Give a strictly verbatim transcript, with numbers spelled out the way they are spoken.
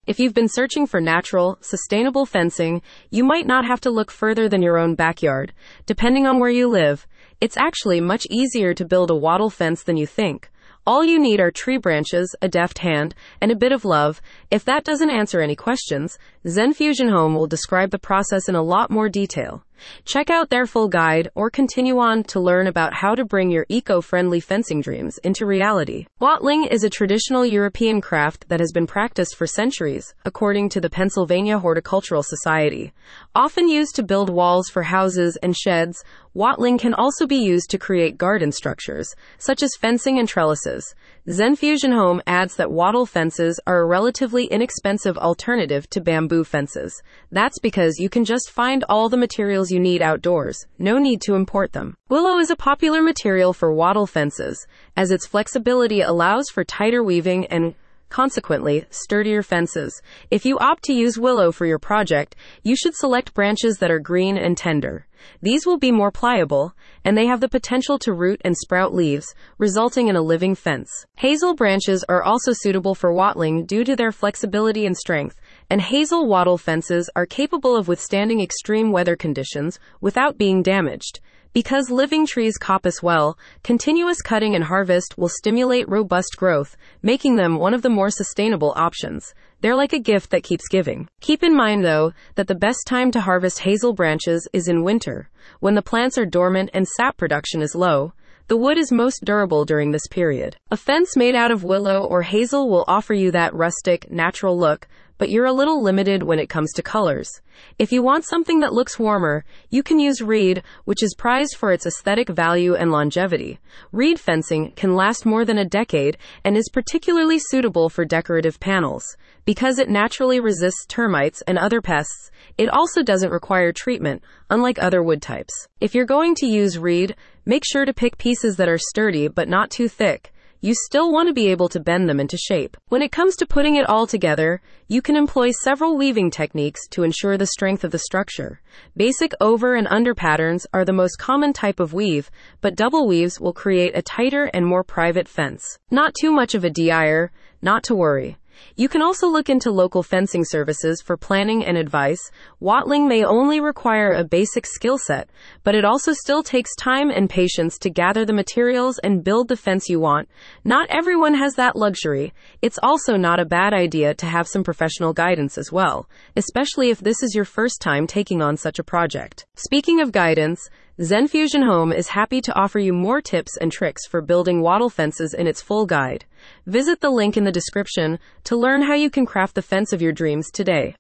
If you've been searching for natural, sustainable fencing, you might not have to look further than your own backyard. Depending on where you live, it's actually much easier to build a wattle fence than you think. All you need are tree branches, a deft hand, and a bit of love. If that doesn't answer any questions, Zenfusion Home will describe the process in a lot more detail. Check out their full guide or continue on to learn about how to bring your eco-friendly fencing dreams into reality. Wattling is a traditional European craft that has been practiced for centuries, according to the Pennsylvania Horticultural Society. Often used to build walls for houses and sheds, wattling can also be used to create garden structures, such as fencing and trellises. Zenfusion Home adds that wattle fences are a relatively inexpensive alternative to bamboo fences. That's because you can just find all the materials you need outdoors, no need to import them. Willow is a popular material for wattle fences, as its flexibility allows for tighter weaving and, consequently, sturdier fences. If you opt to use willow for your project, you should select branches that are green and tender. These will be more pliable, and they have the potential to root and sprout leaves, resulting in a living fence. Hazel branches are also suitable for wattling due to their flexibility and strength, and hazel wattle fences are capable of withstanding extreme weather conditions without being damaged. Because living trees coppice well, continuous cutting and harvest will stimulate robust growth, making them one of the more sustainable options. They're like a gift that keeps giving. Keep in mind, though, that the best time to harvest hazel branches is in winter, when the plants are dormant and sap production is low. The wood is most durable during this period. A fence made out of willow or hazel will offer you that rustic, natural look, but you're a little limited when it comes to colors. If you want something that looks warmer, you can use reed, which is prized for its aesthetic value and longevity. Reed fencing can last more than a decade and is particularly suitable for decorative panels. Because it naturally resists termites and other pests, it also doesn't require treatment, unlike other wood types. If you're going to use reed, make sure to pick pieces that are sturdy but not too thick. You still want to be able to bend them into shape. When it comes to putting it all together, you can employ several weaving techniques to ensure the strength of the structure. Basic over and under patterns are the most common type of weave, but double weaves will create a tighter and more private fence. Not too much of a D I R, not to worry. You can also look into local fencing services for planning and advice. Wattling may only require a basic skill set, but it also still takes time and patience to gather the materials and build the fence you want. Not everyone has that luxury. It's also not a bad idea to have some professional guidance as well, especially if this is your first time taking on such a project. Speaking of guidance, Zenfusion Home is happy to offer you more tips and tricks for building wattle fences in its full guide. Visit the link in the description to learn how you can craft the fence of your dreams today.